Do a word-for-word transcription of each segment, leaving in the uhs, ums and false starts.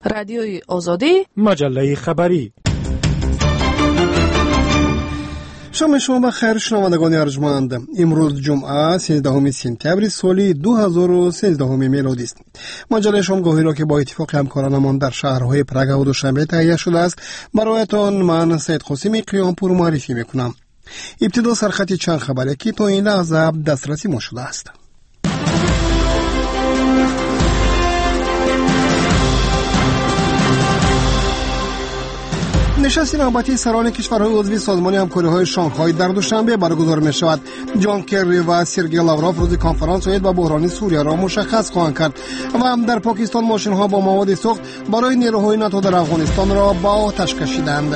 رادیوی آزادی، مجله خبری. شام شما بخیر شنوندگان ارجمند. امروز جمعه سیزدهم سپتامبر سال دو هزار و سیزده میلادی است. مجله شامگاهی را که با اتفاق همکارانمان در شهرهای پراگ و دوشنبه تهیه شده است برایتان من سید قاسم قیامپور معرفی میکنم. ابتدا سرخط چند خبری که تا این لحظه دسترسی ما شده است. نشست نوبتی سران کشورهای عضو سازمان همکاری‌های شانگهای در دوشنبه برگزار می‌شود. جان کری و سرگئی لاوروف روز کنفرانس عید و بحران سوریه را مشخص خواهند کرد و هم در پاکستان ماشین‌ها با مواد سوخت برای نیروهای ناتو در افغانستان را با آتش کشیدند.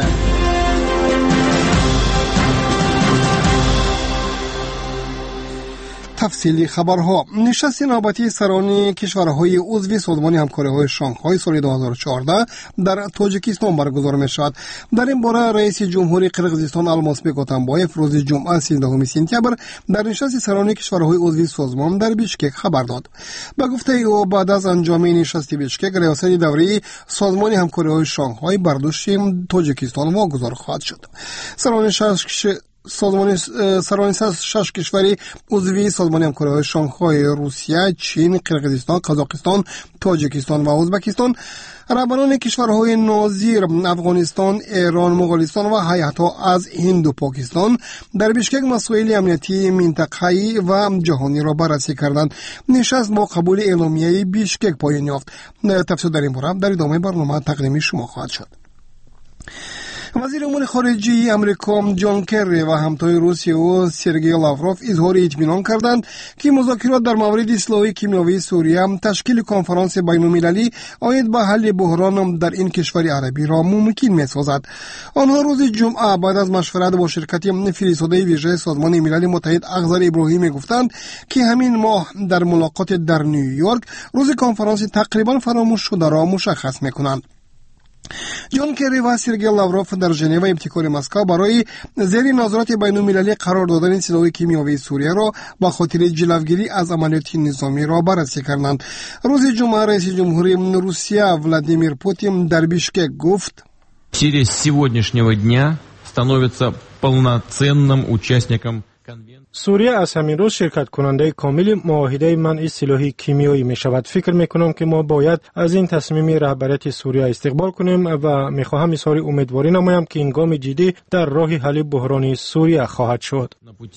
تفصیلی خبرها. نشست نوبتی سران کشورهای عضو سازمان همکاری‌های شانگهای سال دو هزار و چهارده در تاجیکستان برگزار می‌شود. در این باره رئیس جمهوری قرقیزستان المازبек اتامبایف روز جمعه سیزدهم سپتامبر در نشست سران کشورهای عضو سازمان در بیشکک خبر داد. به گفته او بعد از انجام نشست بیشکک ریاست دوره سازمان همکاری‌های شانگهای بر دوش تاجیکستان واگذار خواهد شد. سران شش سازمان سران شش کشوری عضو سازمان همکاری‌های شانگهای روسیه، چین، قرقیزستان، قزاقستان، تاجیکستان و ازبکستان، رهبران کشورهای ناظیر افغانستان، ایران، مغولستان و هیئت‌ها از هند و پاکستان در بیشکک مسائل امنیتی منطقه‌ای و جهانی را بررسی کردند. نشست با قبول اعلامیه بیشکک پایان یافت. تفصیل در این باره در ادامه برنامه تقدیم شما خواهد شد. وزیر امور خارجه امریکا جان کری و همتای روسیه و سرگئی لاوروف اظهار اطمینان کردند که مذاکرات در مورد اصلاح کیمیایی سوریه تشکیل کنفرانس بین‌المللی عاید به حل بحران در این کشور عربی را ممکن می‌سازد. آنها روز جمعه بعد از مشورت با شرکت فرستاده ویژه سازمان ملل متحد اخضر ابراهیمی گفتند که همین ماه در ملاقات در نیویورک روز کنفرانس تقریبا فراموش شده را مشخص می‌کنند. جان کری و سرگئی لاوروف در ژنو ابتکار مسکو برای زیر نظارت بین‌المللی قرار دادن سلاح کیمیایی سوریه را با خاطر جلوگیری از عملیات نظامی را بررسی کردند. روز جمعه رئیس جمهوری روسیه ولادیمیر پوتین در بیشکک گفت: Сирия с сегодняшнего дня становится полноценным участником سوریه از همین روز شرکت کننده کامل معاهده منع سلاح کیمیایی می شود. فکر می کنم که ما باید از این تصمیم رهبریت سوریه استقبال کنیم و می خواهم اظهار امیدواری نمایم که این گام جدی در راه حل بحران سوریه خواهد شد.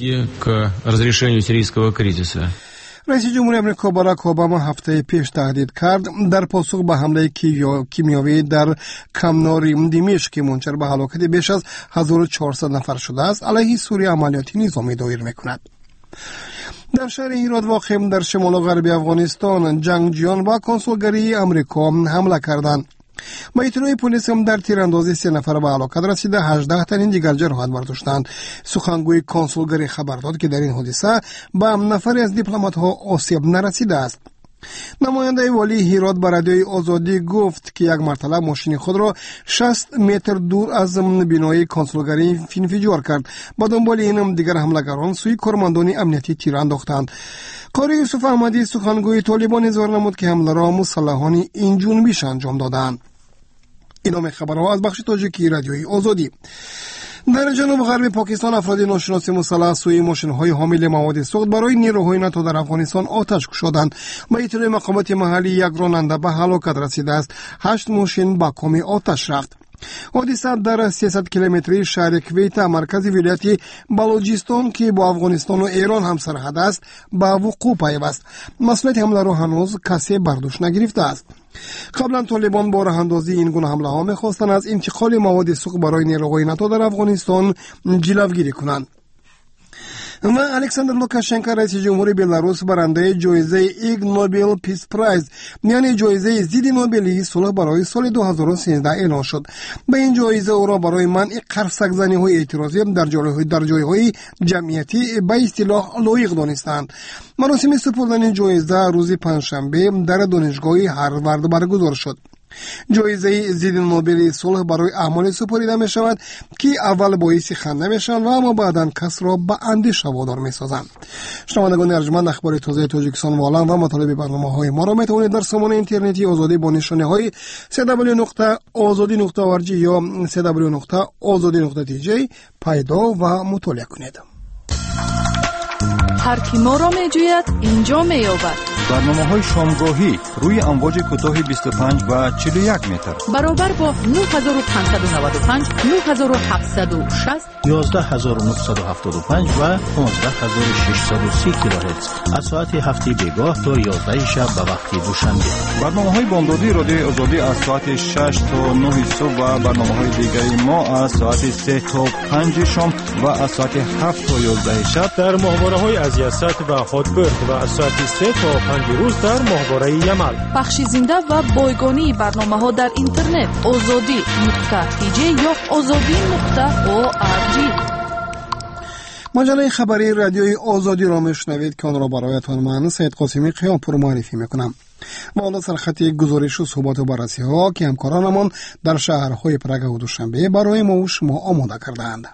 رئیس جمهوری آمریکا باراک اوباما هفته پیش تهدید کرد در پاسخ به حمله کیمیایی در کمناری دمشق که منجر به هلاکت بیش از هزار و چهارصد نفر شده است علیه سوریه عملیات نظامی دایر می‌کند. در شهر هرات واقع در شمال غربی افغانستان جنگجویان با کنسولگری آمریکا حمله کردند. با اطلاع پلیس هم در تیراندازی سه نفر به هلاکت رسیده، هجده تن دیگر جراحت برداشتند. سخنگوی کنسولگری خبر داد که در این حادثه به نفری از دیپلمات‌ها آسیب نرسیده است. نماینده والی هرات به رادیوی آزادی گفت که یک مرتبه ماشین خود را شصت متر دور از بنای کنسولگری انفجار کرد. با دنبال این هم دیگر حملگران سوی کارمندان امنیتی تیر انداختند. قاری یوسف احمدی سخنگوی طالبان اظهار نمود که حمله را مسلحان این جنبش انجام دادند. ادامه خبرها از بخش تاجیکی رادیوی آزادی. در جنوب غرب پاکستان افراد ناشناس مسلح سوی ماشین‌های حامل مواد سوخت برای نیروهای ناتو در افغانستان آتش گشودند. با اطلاع مقامات محلی یک راننده به هلاکت رسیده است. هشت ماشین با کام آتش رفت. حادثه در سیصد کیلومتری شهر کویتا مرکز ولایت بلوچستان که با افغانستان و ایران هم سرحد است به وقوع پیوست. مسئولیت حمله را هنوز کسی بر دوش نگرفته است. قبلا طالبان با راه اندازی این گونه حمله ها می‌خواستند از انتقال مواد سوخت برای نیروهای ناتو در افغانستان جلوگیری کنند. و الکساندر لوکاشنکو رئیس جمهوری بلاروس برنده جایزه ایگ نوبل پیس پرایز یعنی جایزه ضد نوبلی صلح برای سال دو هزار و سیزده اعلان شد. به این جایزه او را برای منع قرصک‌زنی‌های اعتراضی در جایهای در جایهای جمعیتی به اصطلاح لایق دانستند. مراسم سپردن جایزه روز پنجشنبه در دانشگاه هاروارد برگزار شد. جایزه ضد نوبل صلح برای اعمال سپریده می شود که اول باعث خنده می شوند و اما بعدا کس را به اندیشه وادار می سازند. شنوندگان ارجمند، اخبار تازه تاجیکستان و عالم و مطالب برنامه های ما را می توانید در سامانه اینترنتی آزادی با نشانه های دبلیو دبلیو دبلیو نقطه آزادی نقطه او آر جی یا دبلیو دبلیو دبلیو نقطه آزادی نقطه تی جی پیدا و مطالعه کنید. هر کی ما را می جوید اینجا می یابد. برنامه های شامگاهی روی امواج کوتاه بیست و پنج و چهل و یک متر برابر با نه هزار و پانصد و نود و پنج، نه هزار و هفتصد و شصت، یازده هزار و نهصد و هفتاد و پنج و پانزده هزار و ششصد و سی کیلوهرتز از ساعت هفت بیگاه تا یازده شب به وقت دوشنبه. برنامه های بامدادی رادیو آزادی از ساعت شش تا نه صبح و برنامه های دیگری ما از ساعت سه تا پنج شام و از ساعت هفت تا یازده شب در ماهواره های از یاست و هاتبرد و از ساعت سه تا پنج روز در ماهواره یمل. پخش زنده و بایگانی برنامه ها در اینترنت آزادی نقطه تی جی یا آزادی نقطه او آر جی. مجله خبری رادیوی آزادی را میشنوید که آن را برایتان من سید قاسمی قیامپور معرفی میکنم. ما حالا سرخط گزارش و صحبت و بررسی ها که همکارانمان در شهرهای پرگ و دوشنبه برای ما و شما آماده کرده‌اند.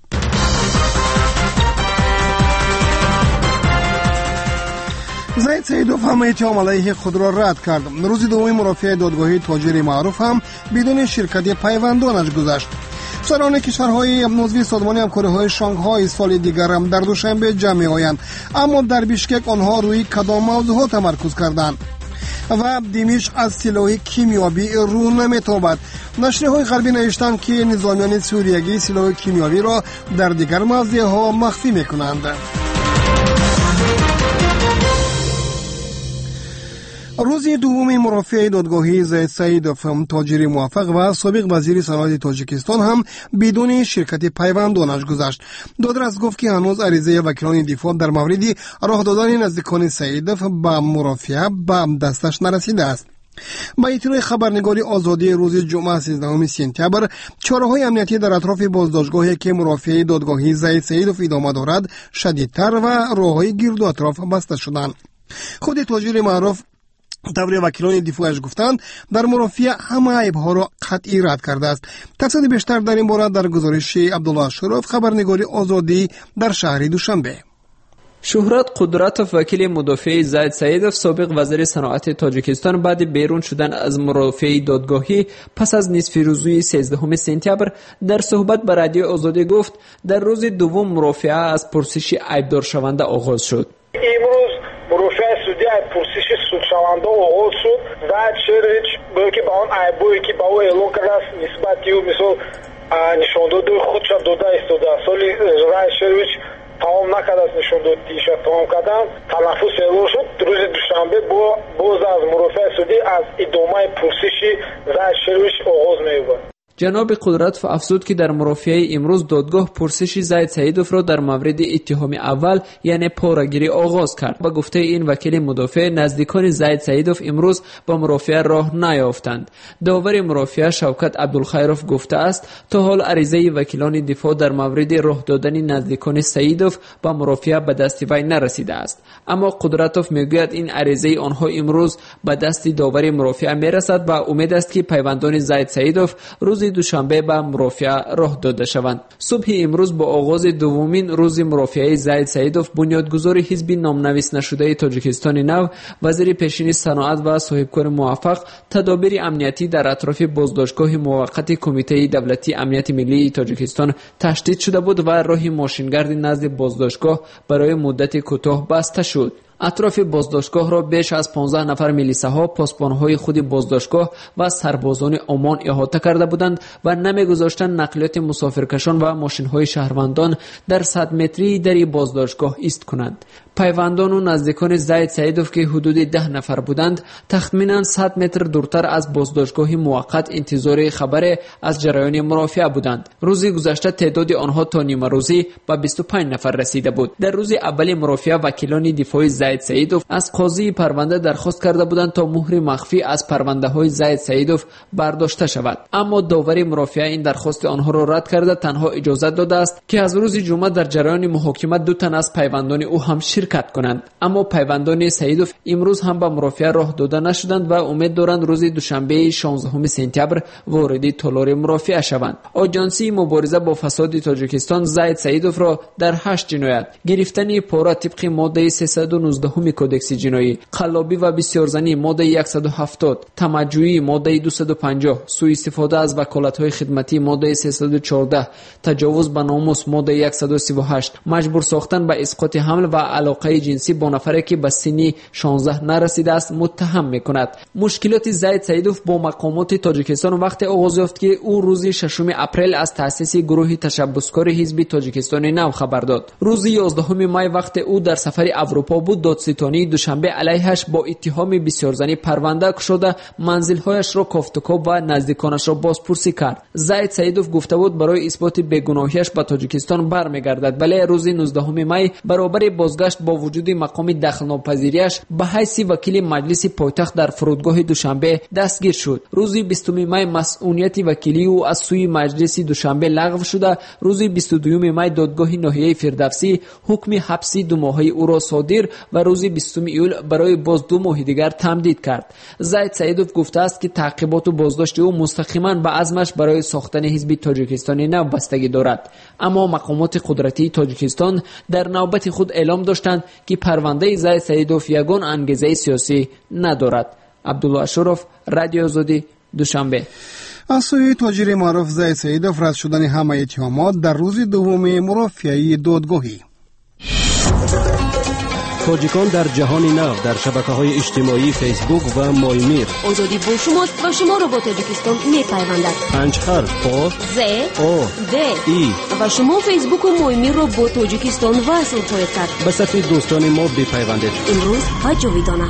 زید سیدوف هم اتهام علیه خود را رد کرد. روز دوم مرافعه دادگاهی تاجر معروف هم بدون شرکت پیوندانش گذشت. سران کشورهای عضو سازمان همکاری‌های شانگهای سال دیگر هم در دوشنبه جمع آیند، اما در بیشکک آنها روی کدام موضوعات تمرکز کردند و دمشق از سلاح کیمیایی رو نمیتابد. نشریه‌های غربی نوشتند که نظامیان سوریگی سلاح کیمیایی را در دیگر موضع‌ها مخفی میکنند. روز دوم مرافعه دادگاهی زید سیدوف تاجر موفق و سابق وزیر صنعت تاجیکستان هم بدون شرکت پیوندانش گذشت. دادرس گفت که هنوز عریضه وکیلان دفاع در مورد راه دادن نزدیکان سیدوف به مرافعه به دستش نرسیده است. با اطلاع خبرنگاری آزادی روز جمعه سیزدهم سپتامبر، چاره‌های امنیتی در اطراف بازداشتگاهی که مرافعه دادگاهی زید سیدوف ادامه دارد شدیدتر و راه‌های گرد و اطراف بسته شدند. خود تاجر معروف طوری وکیلان دفاعش گفتند در مرافعه همه عیب‌ها را قطعی رد کرده است. تفصیل بیشتر در این باره در گزارش عبدالله شروف خبرنگاری آزادی در شهر دوشنبه. شهرت قدرتوف وکیل مدافع زید سیدوف سابق وزیر صنعت تاجیکستان بعد بیرون شدن از مرافعه دادگاهی پس از نصف روزی سیزدهم سپتامبر در صحبت با رادیو آزادی گفت در روز دوم مرافعه از پرسش عیبدار شونده آغاز شد. امروز مرافعه سودی از پرسش سودشونده آغاز شد و چرچ بلکه با آن عیبایی که با او اعلام کرده است نسبت او مثل نشانداد خودش داده ایستاده است. سالی رای شرویچ تمام نکرده است نشاندادیش تمام کردن تلفظ اعلام شد. روز دوشنبه با باز از مرافعه سودی از ادامه پرسش رای شرویچ آغاز می‌یابد. جناب قدرتوف افزود که در مرافعه امروز دادگاه پرسش زید سیدوف را در مورد اتهام اول یعنی پاره‌گیری آغاز کرد. با گفته این وکیل مدافع نزدیکان زید سیدوف امروز با مرافعه راه نیافتند. داور مرافعه شوکت عبدالخیروف گفته است تا حال عریضه وکیلان دفاع در مورد راه دادن نزدیکان سیدوف با مرافعه به دست وی نرسیده است، اما قدرتوف میگوید این عریضه آنها امروز به دست داور مرافعه میرسد و امید است که پیوندان زید سیدوف روز دوشنبه به مرافعه راه داده شوند. صبح امروز با آغاز دومین روز مرافعه زید سیدوف بنیادگذار حزب نامنویس نشده تاجیکستان نو، وزیر پیشین صنعت و صاحبکار موفق تدابیر امنیتی در اطراف بازداشتگاه موقت کمیته دولتی امنیت ملی تاجیکستان تشدید شده بود و راه ماشینگرد نزد بازداشتگاه برای مدت کوتاه بسته شد. اطراف بازداشتگاه را بیش از پانزده نفر میلیسه ها پاسبان‌های خود بازداشتگاه و سربازان عمان احاطه کرده بودند و نمیگذاشتند نقلیات مسافرکشان و ماشین‌های شهروندان در صد متری در بازداشتگاه ایست کنند. پیوندان و نزدیکان زید سیدوف که حدود ده نفر بودند تخمیناً صد متر دورتر از بازداشتگاه موقت انتظار خبر از جریان مرافعه بودند. روز گذشته تعداد آنها تا نیمه روزی به بیست و پنج نفر رسیده بود. در روز اول مرافعه وکیلان دفاعی زید سیدوف از قاضی پرونده درخواست کرده بودند تا مهر مخفی از پرونده های زید سیدوف برداشته شود، اما داور مرافعه این درخواست آنها را رد کرده تنها اجازه داده است که از روز جمعه در جریان محاکمه دو تن از پیوندان او هم شرکت شرکت کنند. اما پیوندان سعیدوف امروز هم به مرافعه راه داده نشدند و امید دارند روز دوشنبه شانزدهم سپتامبر وارد تالار مرافعه شوند. آژانسی مبارزه با فساد تاجیکستان زید سعیدوف را در هشت جنایت، گرفتن پاره طبق ماده سیصد و نوزده کودکس جنایی، قلابی و بسیارزنی ماده صد و هفتاد، تمجویی ماده دویست و پنجاه، سوء استفاده از وکالت‌های خدمتی ماده سیصد و چهارده، تجاوز به ناموس ماده صد و سی و هشت، مجبور ساختن به اسقاط حمل و علاقه جنسی با نفری که به سن شانزده نرسیده است متهم می‌کند. مشکلات زید سعیدوف با مقامات تاجیکستان وقت آغاز یافت که او روز ششم اپریل از تأسیس گروه تشبثکار حزب تاجیکستان نو خبر داد. روز یازدهم می وقت او در سفر اروپا بود، دادستانی دوشنبه علیهش با اتهام بسیارزنی پرونده شده منزل‌هایش را کافتکاب و نزدیکانش را بازپرسی کرد. زید سعیدوف گفته بود برای اثبات بیگناهیش به تاجیکستان برمیگردد، ولی روز نوزدهم می برابر بازگشت با وجود مقام دخل‌ناپذیریش به حیث وکیل مجلس پایتخت در فرودگاه دوشنبه دستگیر شد. روز بیستم می مسئولیت وکیلی او از سوی مجلس دوشنبه لغو شده. روز بیست و دوم می دادگاه ناحیه فردوسی حکم حبس دو ماهه او را صادر و روز بیستم ایول برای باز دو ماه دیگر تمدید کرد. زید سعیدوف گفته است که تعقیبات و بازداشت او مستقیما به عزمش برای ساختن حزب تاجیکستان نو بستگی دارد. اما مقامات قدرتی تاجیکستان در نوبت خود اعلام داشتند که پرونده زید سعیدوف یگان انگیزه سیاسی ندارد. عبدالله اشرف، رادیو آزادی، دوشنبه. از سوی تاجر معروف زید سعیدوف رد شدن همه اتهامات در روز دوم مرافعه دادگاهی. تاجیکان در جهان نو در شبکه‌های اجتماعی فیسبوک و مایمیر. آزادی با شماست و شما را با تاجیکستان می‌پیوندد. پنج حرف پا ز او د ای و شما فیسبوک و مایمیر را با تاجیکستان وصل خواهید کرد. به صفحه دوستان ما بپیوندید. امروز ها جاویدانه.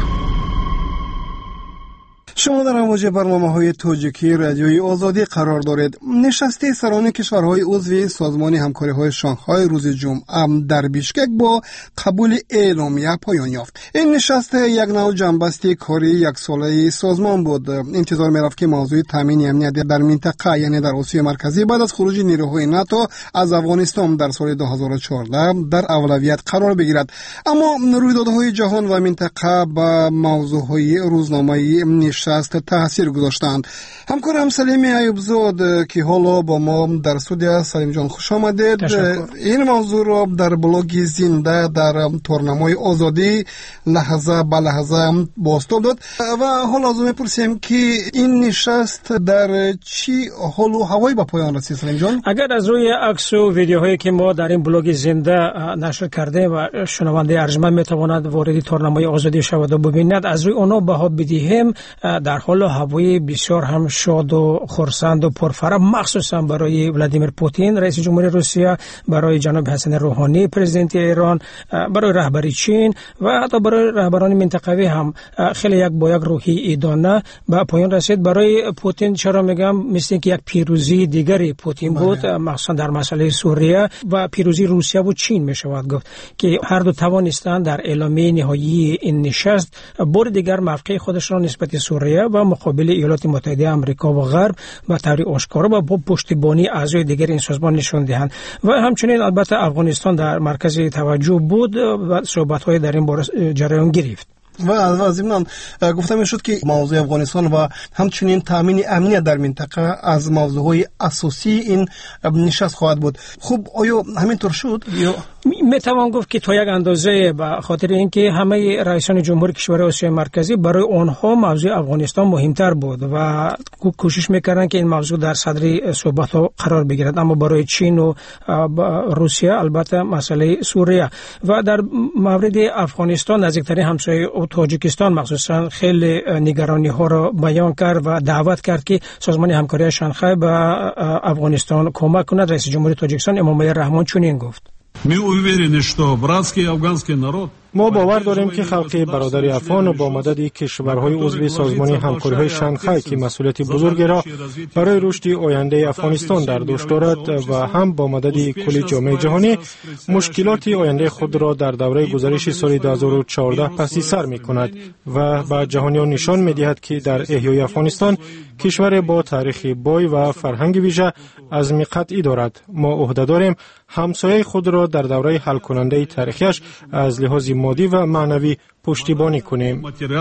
شما در امواج برنامه‌های تاجیکی رادیوی آزادی قرار دارید. نشست سران کشورهای عضو سازمان همکاری‌های شانگهای روز جمعه در بیشکک با قبول اعلامیه پایان یافت. این نشست یک نوع جنبستی کاری یک ساله سازمان بود. انتظار می‌رفت که موضوع تامین امنیت در منطقه یعنی در آسیا مرکزی بعد از خروج نیروهای ناتو از افغانستان در سال دو هزار و چهارده در اولویت قرار بگیرد. اما رویدادهای جهان و منطقه با موضوعهای روزنامه‌ای نشست تاثیر گذاشتند. همکارم سلیم ایوبزاد که حالا با ما در استودیو. سلیم جان خوش آمدید. این موضوع را در بلاگ زنده در تورنمای آزادی لحظه به لحظه بازتاب داد و حالا از میپرسیم که این نشست در چی حال و هوایی به پایان رسید. سلیم جان، اگر از روی عکس و ویدیوهایی که ما در این بلاگ زنده نشر کرده و شنونده ارجمند میتواند وارد تورنمای آزادی شود و ببیند، از روی آنها بها بدهیم در حال هوای بسیار هم شاد و خرسند و پرفراغ، مخصوصا برای ولادیمیر پوتین رئیس جمهوری روسیه، برای جناب حسن روحانی پرزیدنت ایران، برای رهبری چین و حتی برای رهبران منطقوی هم خیلی یک با یک روحی ایدانه به پایان رسید. برای پوتین چرا میگم، مثل که یک پیروزی دیگری پوتین بود، مخصوصا در مسئله سوریه، و پیروزی روسیه و چین میشود گفت که هر دو توانستند در اعلامیه نهایی این نشست بار دیگر موقع خودش را نسبت سوریه و مقابل ایالات متحده آمریکا و غرب و طوری آشکارا و با پشتیبانی اعضای دیگر این سازمان نشان دهند. و همچنین البته افغانستان در مرکز توجه بود و صحبت‌های در این باره جریان گرفت. و از این گفته میشد که موضوع افغانستان و همچنین تامین امنیت در منطقه از موضوعهای اساسی این نشست خواهد بود. خب آیا همینطور شد؟ یا میتوان گفت که تا یک اندازه به خاطر اینکه همه رئیسان جمهور کشورهای آسیا مرکزی برای آنها موضوع افغانستان مهمتر بود و کوشش میکردن که این موضوع در صدر صحبت ها قرار بگیرد، اما برای چین و روسیه البته مسئله سوریه و در مورد افغانستان نزدیکترین همسایه تاجیکستان مخصوصا خیلی نگرانی ها را بیان کرد و دعوت کرد که سازمان همکاری شانگهای به افغانستان کمک کند. رئیس جمهوری تاجیکستان امامه رحمان چنین گفت: ما باور داریم که خلق برادری افغان با مدد کشورهای عضو سازمان همکاری‌های شانگهای که مسئولیت بزرگی را برای رشد آینده افغانستان در دوش دارد و هم با مدد کل جامعه جهانی مشکلات آینده خود را در دوره گذشته سال دو هزار و چهارده پس سر می‌کند و به جهانیان نشان می‌دهد که در احیای افغانستان کشور با تاریخ بای و فرهنگ ویژه عزم قطعی دارد. ما عهده داریم همسایه خود را در دوره حل کننده تاریخیش از لحاظ مادی و معنوی پشتیبانی کنیم.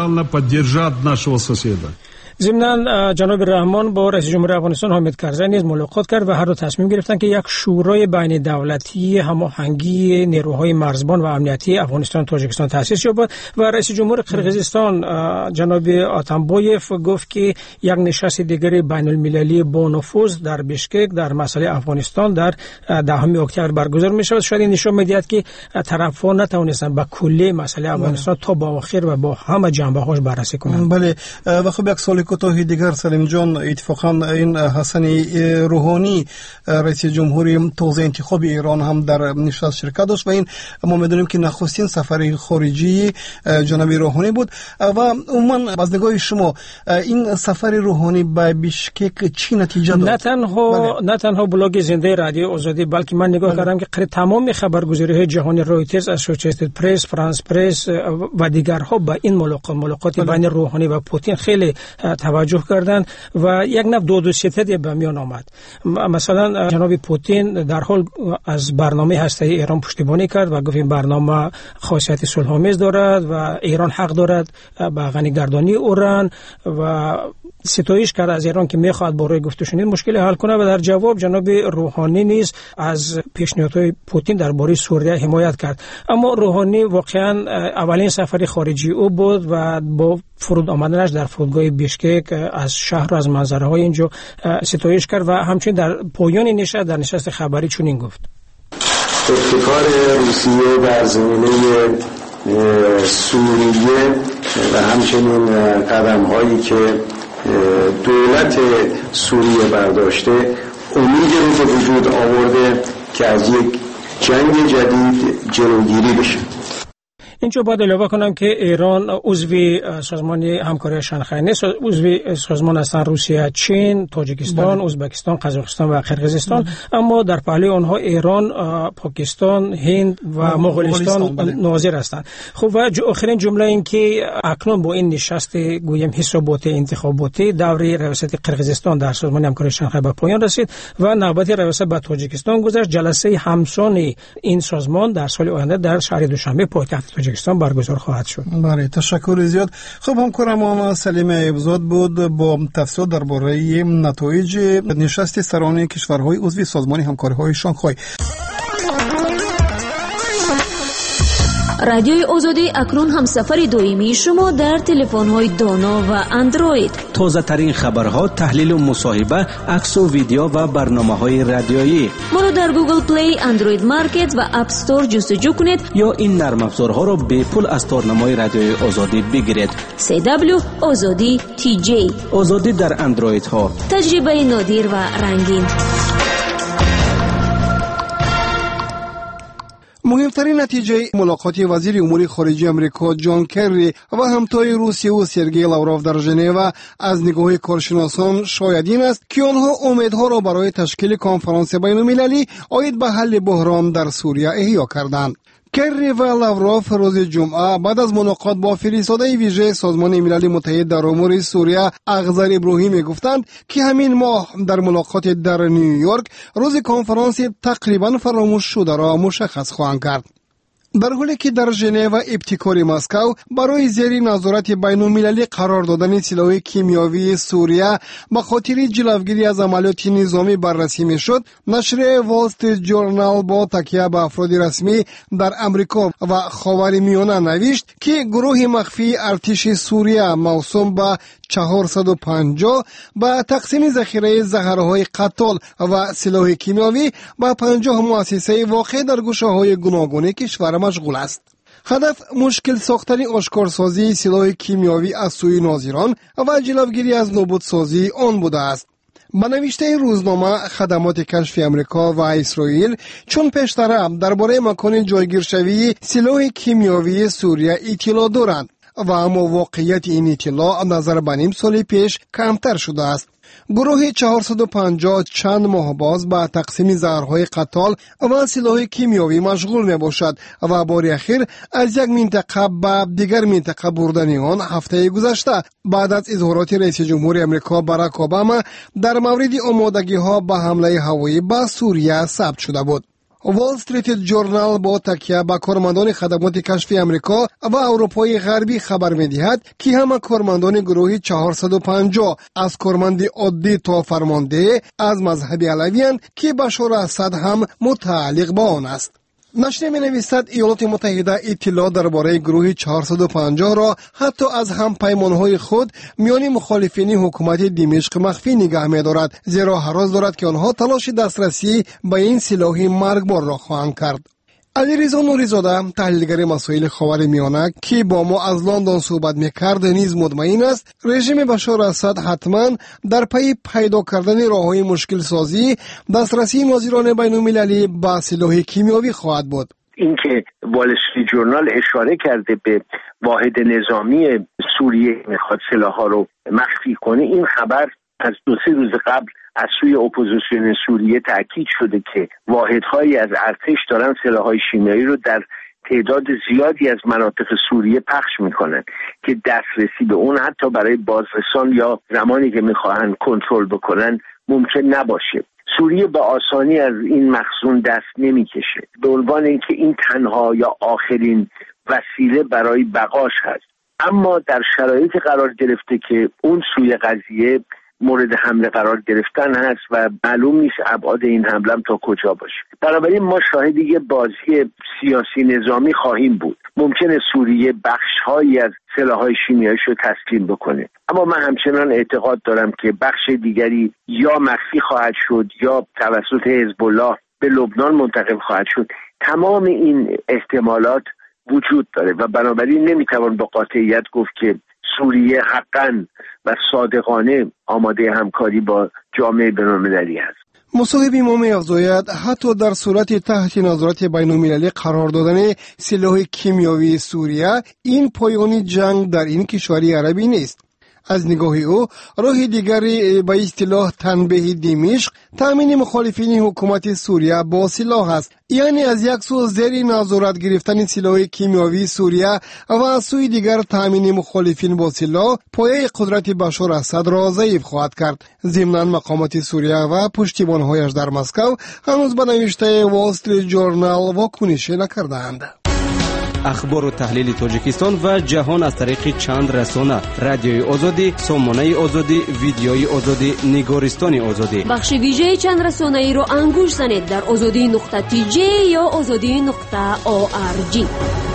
ضمناً جناب رحمان با رئیس جمهور افغانستان حامد کرزی نیز ملاقات کرد و هر دو تصمیم گرفتند که یک شورای بین دولتی هماهنگی نیروهای مرزبان و امنیتی افغانستان و تاجیکستان تأسیس یابد و رئیس جمهور قرقیزستان جناب آتمبایف گفت که یک نشست دیگری بین المللی با نفوذ در بشکک در مسئله افغانستان در دهم اکتبر برگزار می شود. شاید این نشان می‌دهد که طرفان نتوانستند به کلی مسئله افغانستان تا با آخر و با همه جنبه‌هاش بررسی کنند. بله و خب یک سوال کوتاه دیگر سلیم جان، اتفاقا این حسن روحانی رئیس جمهوری تازه انتخاب ایران هم در نشست شرکت داشت و این ما می‌دونیم که نخستین سفر خارجی جناب روحانی بود و عموما از نگاه شما این سفر روحانی به بشکک چی نتیجه داد؟ نه تنها نه تنها بلاگ زنده رادیو آزادی بلکه من نگاه کردم که قریب تمام خبرگزاری‌های جهانی رویترز، اسوسییتد پرس، فرانس پرس و دیگرها به این ملاقات ملاقات بین روحانی و پوتین خیلی توجه کردند و یک نوع دو دو ستد به میان آمد. مثلا جناب پوتین در حال از برنامه هسته‌ای ایران پشتیبانی کرد و گفت این برنامه خاصیت صلح‌آمیز دارد و ایران حق دارد به غنی‌گردانی اوران و ستایش کرد از ایران که میخواد با روی گفتگو مشکل حل کنه و در جواب جناب روحانی نیز از پیشنهادهای پوتین درباره سوریه حمایت کرد. اما روحانی واقعا اولین سفر خارجی او بود و با فرود آمدنش در فرودگاه بشکک از شهر و از منظره های اینجا ستایش کرد و همچنین در پایان نشست در نشست خبری چنین گفت: ابتکار روسیه در زمینه سوریه و همچنین قدم هایی که دولت سوریه برداشته امیدی رو به وجود آورده که از یک جنگ جدید جلوگیری بشه. اینجا باید علاوه کنم که ایران عضو سازمان همکاری شانگهای نیست، عضو سازمان هستند روسیه، چین، تاجیکستان، ازبکستان، قزاقستان و قرقیزستان، اما در پهلوی آنها ایران، پاکستان، هند و مغولستان ناظر هستند. خب و آخرین جمله این که اکنون با این نشست گویم حسابات انتخاباتی دوره ریاست قرقیزستان در سازمان همکاری شانگهای به پایان رسید و نوبت ریاست به تاجیکستان گذشت. جلسه همسان این سازمان در سال آینده در شهر دوشنبه پایتخت تاجیکستان برگزار خواهد شد. بله، تشکر زیاد. خب همکارم سلیم ایبزاد بود با تفصیل درباره نتایج نشست سران کشورهای عضو سازمان همکاری‌های شانگهای. رادیوی آزادی اکنون هم سفر دویمی شما در تلفن‌های دانا و اندروید. تازه ترین خبرها، تحلیل و مصاحبه، عکس و ویدیو و برنامه‌های رادیویی. ما رو در گوگل پلی، اندروید مارکت و اپ استور جستجو کنید یا این نرم افزارها رو به پول از تارنمای رادیوی آزادی بگیرید. سی دبلیو آزادی تی جی. آزادی در اندروید ها. تجربه نادر و رنگین. مهمترین نتیجه ملاقات وزیر امور خارجه امریکا جان کری و همتای روسیه و سرگئی لاوروف در ژنو از نگاه کارشناسان شاید این است که آنها امیدها را برای تشکیل کنفرانس بین المللی عاید به حل بحران در سوریه احیا کردند. کری و لاوروف روز جمعه بعد از ملاقات با فرستاده ویژه سازمان ملل متحد در امور سوریه اغذر ابراهیمی گفتند که همین ماه در ملاقات در نیویورک روز کنفرانس تقریبا فراموش شده را مشخص خواهند کرد. در حالی که در ژنو ابتکار مسکو برای زیر نظارت بین المللی قرار دادن سلاح کیمیاوی سوریه به خاطر جلوگیری از عملیات نظامی بررسی میشد، نشر وال استریت جورنال با تکیه به افراد رسمی در امریکا و خاورمیانه نوشت که گروه مخفی ارتش سوریه موسوم به چهارصد و پنجاه با تقسیم ذخیره زهرهای قتال و سلاح کیمیاوی با پنجاه مؤسسه واقع در گوشه‌های گوناگون کشور مشغول است. هدف مشکل ساختن آشکارسازی سلاح کیمیاوی از سوی ناظران و جلوگیری از نابودسازی آن بوده است. با نوشته روزنامه خدمات کشف امریکا و اسرائیل چون پیشتر درباره مکان جایگیرشوی سلاح کیمیاوی سوریه اطلاع دارند و اما واقعیت این اطلاع نظر به نیم سال پیش کمتر شده است. گروه چهارصد و پنجاه چند ماه باز با تقسیم زهرهای قتال و سلاح کیمیاوی مشغول می باشد و بار اخیر از یک منطقه به دیگر منطقه بردن آن هفته گذشته بعد از اظهارات رئیس جمهور امریکا باراک اوباما در مورد آمادگی ها به حمله هوایی به سوریه ثبت شده بود. وال استریت جورنال با تکیه به کارمندان خدمات کشفی امریکا و اروپای غربی خبر می‌دهد که همه کارمندان گروه چهارصد و پنجاه از کارمند عادی تا فرمانده از مذهب علوی‌اند که بشار اسد هم متعلق به آن است. نشریه می‌نویسد ایالات متحده اطلاع درباره گروه چهارصد و پنجاه را حتی از هم پیمانهای خود میان مخالفین حکومت دمشق مخفی نگه می‌دارد، زیرا هراس دارد که آنها تلاش دسترسی به این سلاح مرگبار را خواهند کرد. علیرضا نوری‌زاده، تحلیلگر مسائل خاورمیانه که با ما از لندن صحبت می‌کرد، نیز مطمئن است رژیم بشار اسد حتما در پی پیدا کردن راه‌های مشکل سازی دسترسی ناظران بین‌المللی به سلاح کیمیایی خواهد بود. اینکه وال استریت جورنال اشاره کرده به واحد نظامی سوریه میخواد سلاح‌ها رو مخفی کنه، این خبر از دو سه روز قبل از سوی اپوزیسیون سوریه تاکید شده که واحدهایی از ارتش دارن سلاح‌های شیمیایی رو در تعداد زیادی از مناطق سوریه پخش میکنن که دسترسی به اون حتی برای بازرسان یا زمانی که میخواهن کنترل بکنن ممکن نباشه. سوریه با آسانی از این مخزون دست نمیکشه، به عنوان اینکه این تنها یا آخرین وسیله برای بقاش هست. اما در شرایطی قرار گرفته که اون سوی قضیه مورد حمله قرار گرفتن هست و معلوم نیست ابعاد این حمله تا کجا باشه. بنابراین ما شاهد یه بازی سیاسی نظامی خواهیم بود. ممکنه سوریه بخش‌هایی از سلاح‌های شیمیایی‌اش رو تسلیم بکنه، اما من همچنان اعتقاد دارم که بخش دیگری یا مخفی خواهد شد یا توسط حزب الله به لبنان منتقل خواهد شد. تمام این احتمالات وجود داره و بنابراین نمیتوان با قاطعیت گفت که سوریه حقاً و صادقانه آماده همکاری با جامعه بین‌المللی است. مصاحبه ما می‌افزاید حتی در صورت تحت نظارت بین‌المللی قرار دادن سلاح کیمیایی سوریه، این پایان جنگ در این کشور عربی نیست. از نگاه او راه دیگری به اصطلاح تنبیه دمشق تامین مخالفین حکومت سوریه با سلاح است، یعنی از یک سو زیر نظارت گرفتن سلاح کیمیایی سوریه و از سوی دیگر تامین مخالفین با سلاح پایه قدرت بشار اسد را ضعیف خواهد کرد. ضمناً مقامات سوریه و پشتیبان‌هایش در مسکو هنوز به نوشته وال استریت جورنال واکنش نکرده‌اند. اخبار و تحلیل تاجیکستان و جهان از طریق چند رسانه: رادیوی آزادی، سامانه آزادی، ویدیوی آزادی، نگارستان آزادی. بخش ویژه چند رسانه ای رو انگوش زنید در آزادی نقطه تی جی یا آزادی نقطه او آر جی.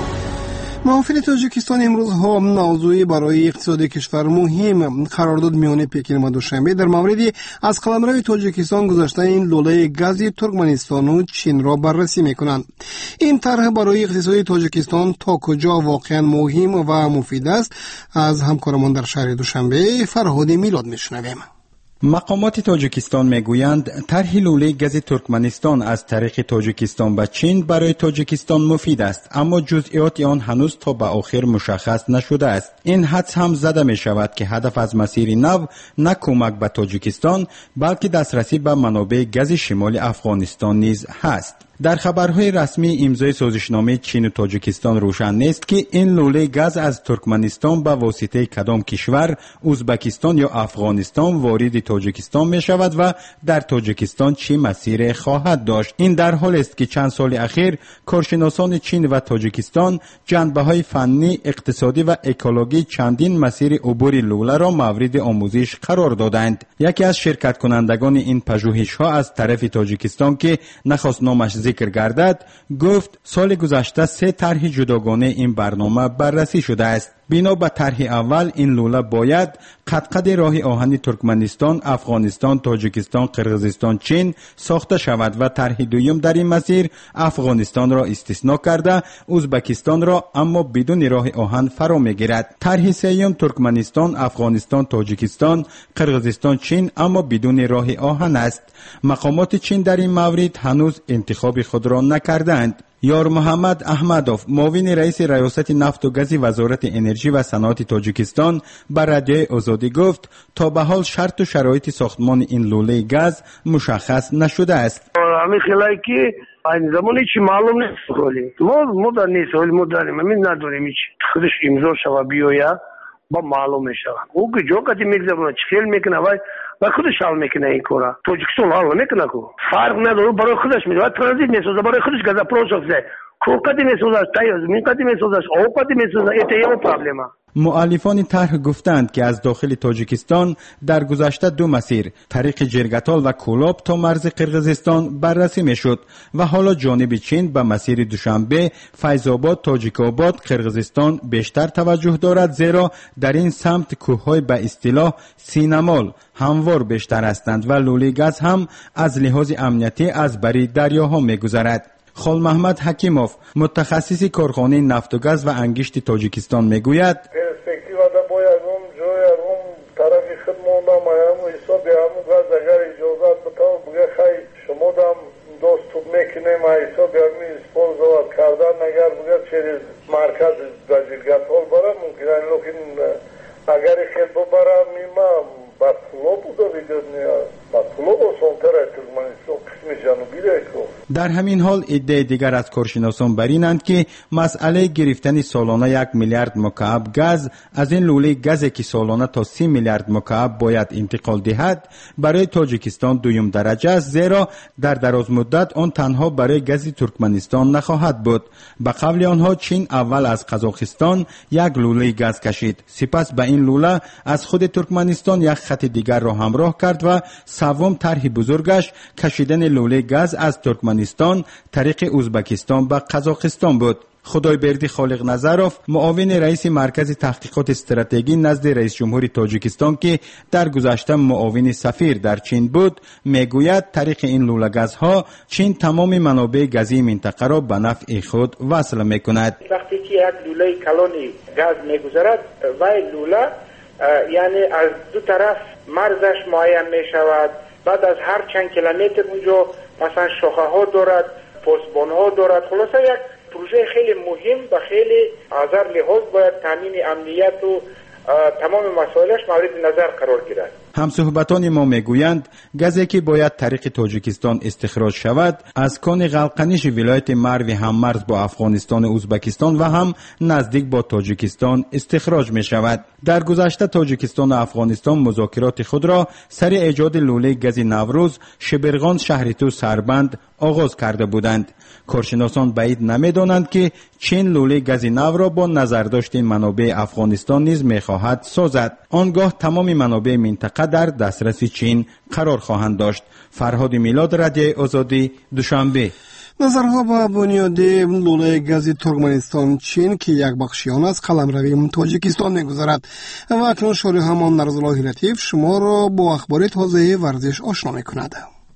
محافل تاجیکستان امروز ها موضوعی برای اقتصاد کشور مهم قرارداد میان پکین و دوشنبه در موردی از قلمرو تاجیکستان گذاشتن این لوله گاز ترکمنستان و چین را بررسی میکنند. این طرح برای اقتصاد تاجیکستان تا کجا واقعا مهم و مفید است؟ از همکارمان در شهر دوشنبه فرهاد میلاد میشنویم. مقامات تاجیکستان میگویند طرح لوله گاز ترکمنستان از طریق تاجیکستان به چین برای تاجیکستان مفید است، اما جزئیات آن هنوز تا به آخر مشخص نشده است. این حدس هم زده می شود که هدف از مسیر نو نه کمک به تاجیکستان بلکه دسترسی به منابع گاز شمال افغانستان نیز هست. در خبرهای رسمی امضای سازشنامه چین و تاجیکستان روشن نیست که این لوله گاز از ترکمنستان به واسطه کدام کشور، ازبکستان یا افغانستان وارد تاجیکستان می شود و در تاجیکستان چه مسیر خواهد داشت. این در حال است که چند سال اخیر کارشناسان چین و تاجیکستان جنبه‌های فنی، اقتصادی و اکولوژی چندین مسیر عبور لوله را مورد آموزش قرار دادند. یکی از شرکت کنندگان این پژوهش‌ها از طرف تاجیکستان که نخواست نامش ذکر گردد گفت سال گذشته سه طرح جداگانه این برنامه بررسی شده است. بنا به طرح اول این لوله باید قد قد راه آهن ترکمنستان، افغانستان، تاجیکستان، قرقیزستان، چین ساخته شود و طرح دوم در این مسیر افغانستان را استثنا کرده ازبکستان را اما بدون راه آهن فرا میگیرد. طرح سوم ترکمنستان، افغانستان، تاجیکستان، قرقیزستان، چین اما بدون راه آهن است. مقامات چین در این مورد هنوز انتخاب خود را نکردند. یار محمد احمدوف، معاون رئیس ریاست نفت و گاز وزارت انرژی و صنعت تاجیکستان، بر رادیوی آزادی گفت تا به حال شرط و شرایط ساختمان این لوله گاز مشخص نشده است. همین خلایی که این زمانی چی معلوم نیست ولی ما مدن نیست ولی مدن همین نداریم هیچ خودش امضا شود بیاید با معلوم میشه. او که جو کتی میگذره چخیل میکنه وای و خودش حل میکنه این کارا. تاجیکستان حل میکنه کو فرق نداره برای خودش میده و ترانزیت میسازه برای خودش گاز پروسس کوکتی میسازه تایز میکتی میسازه اوپتی میسازه ایت یه پرابلمه. مؤلفان طرح گفتند که از داخل تاجیکستان در گذشته دو مسیر طریق جرگتال و کولاب تا مرز قرقیزستان بررسی میشد و حالا جانب چین به مسیر دوشنبه فیض‌آباد تاجیک‌آباد قرقیزستان بیشتر توجه دارد، زیرا در این سمت کوههای به اصطلاح سینمال هموار بیشتر هستند و لوله گاز هم از لحاظ امنیتی از بری دریاها میگذرد. خال محمد حکیموف متخصص کارخانه نفت و گاز و انگشت تاجیکستان میگوید پرسپکتیو دا باید اون جای اون طرفی خدموندا مایم حساب هم گاز اگر اجازت بتاو بگه خیلی شما دام دوست میکنیم حساب هم اسپانسر کردن اگر بگه через مرکز دجیلگاتول برام ممکنه لیکن اگر خیلی ببرم میمم با پولو بوده بیدنیا با پولو بسونتر ترکمنستان قسم جنوبی ریکو. در همین حال ایده دیگر از کارشناسان بر اینند که مسئله گرفتن سالانه یک میلیارد مکعب گاز از این لوله گازی که سالانه تا سی میلیارد مکعب باید انتقال دهد برای تاجیکستان دویم درجه است، زیرا در دراز مدت آن تنها برای گاز ترکمنستان نخواهد بود. به قول آنها چین اول از قزاقستان یک لوله گاز کشید، سپس به این لوله از خود ترکمنستان یک خط دیگر را همراه کرد و سوم طرح بزرگش کشیدن لوله گاز از ترکمنستان طریق ازبکستان به قزاقستان بود. خدایبردی خالق نظروف معاون رئیس مرکز تحقیقات استراتژی نزد رئیس جمهور تاجیکستان که در گذشته معاون سفیر در چین بود میگوید طریق این لوله گازها چین تمام منابع گازی منطقه را به نفع خود وصل میکند. وقتی که یک لوله کلونی گاز میگذرد و لوله یعنی از دو طرف مرزش معین می شود، بعد از هر چند کیلومتر اونجا مثلا شاخه ها دارد، پستبان ها دارد. خلاصه یک پروژه خیلی مهم و خیلی از هر لحاظ باید تامین امنیت و تمام مسائلش مورد نظر قرار گیرد. همصحبتان ما میگویند گازی که باید طریق تاجیکستان استخراج شود از کان غلقنیش ولایت مرو هممرز با افغانستان و ازبکستان و هم نزدیک با تاجیکستان استخراج می شود. در گذشته تاجیکستان و افغانستان مذاکرات خود را سر ایجاد لوله گاز نوروز شبرغان شهریتو سربند آغاز کرده بودند. کارشناسان بعید نمیدانند که چین لوله گاز نو را با نظرداشت منابع افغانستان نیز میخواهد سازد. آنگاه تمام منابع منطقه در دسترس چین قرار خواهند داشت. فرهاد میلاد، رادیوی آزادی، دوشنبه. نظرها با بنیاد لوله گاز ترکمنستان چین که یک بخشی آن از قلمروی تاجیکستان میگذرد و اکنون شارح همان نرزالله لطیف شما را با اخبار تازه ورزش آشنا میکند.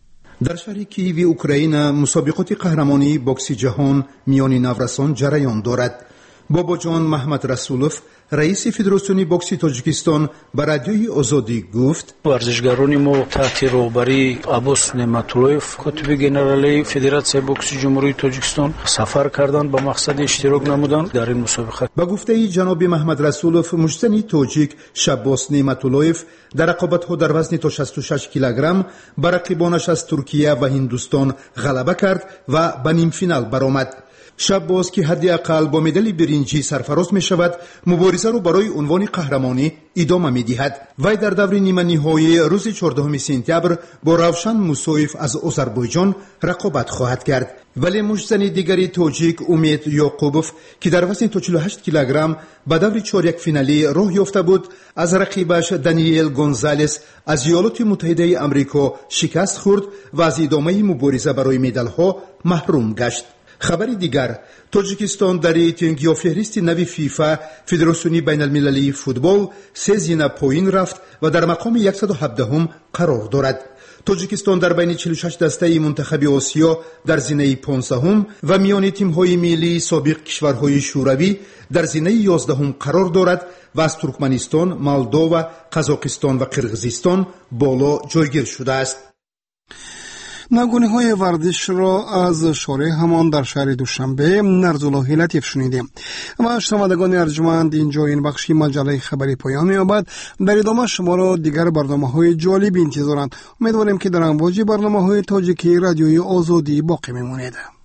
در شهر کییو اوکراین مسابقات قهرمانی بوکس جهان میان نورسان جریان دارد. بابا جان محمد رسولوف رئیس فدراسیون بوکس تاجیکستان به رادیوی آزادی گفت ورزشکاران ما تحت رهبری عباس نعمت‌اللهیف کاتب گنرالی فدراسیون بوکس جمهوری تاجیکستان سفر کردند با مقصد اشتراک نمودن در این مسابقه. با گفته جناب محمد رسولوف مجتمع تاجیک شباس نعمت‌اللهیف در رقابت‌ها در وزن تا شصت و شش کیلوگرم بر رقیبانش از ترکیه و هندوستان غلبه کرد و به نیم فینال برآمد. شباس که حداقل با مدال برنجی سرفراز می شود مبارزه را برای عنوان قهرمانی ادامه می دهد. وی در دور نیمه نهایی روز چهاردهم سپتامبر با روشن موسویف از آذربایجان رقابت خواهد کرد. ولی مجزن دیگری تاجیک امید یعقوبوف که در وزن تا چهل و هشت کیلوگرم به دور چهارده فینالی راه یافته بود از رقیبش دانیل گونزالس از ایالات متحده آمریکا شکست خورد و از ادامه مبارزه برای مدال ها محروم گشت. خبر دیگر تاجیکستان در ریتینگ یا فهرست نو فیفا فدراسیون بین المللی فوتبال سه زینه پایین رفت و در مقام صد و هفده هم قرار دارد. تاجیکستان در بین چهل و شش دسته منتخب آسیا در زینه پانزده هم و میان تیم‌های ملی سابق کشورهای شوروی در زینه یازده هم قرار دارد و از ترکمنستان، مولداوا، قزاقستان و قرقیزستان بالا جایگیر شده است. نگونه های ورزش را از شارح همان در شهر دوشنبه نرزالله لطیف شنیدیم و شنوندگان ارجمند اینجا این بخشی مجله خبری پایان می‌یابد. در ادامه شما را دیگر برنامه‌های جالب انتظارند. امیدواریم که در امواج برنامه‌های تاجیکی رادیوی آزادی باقی میمانید.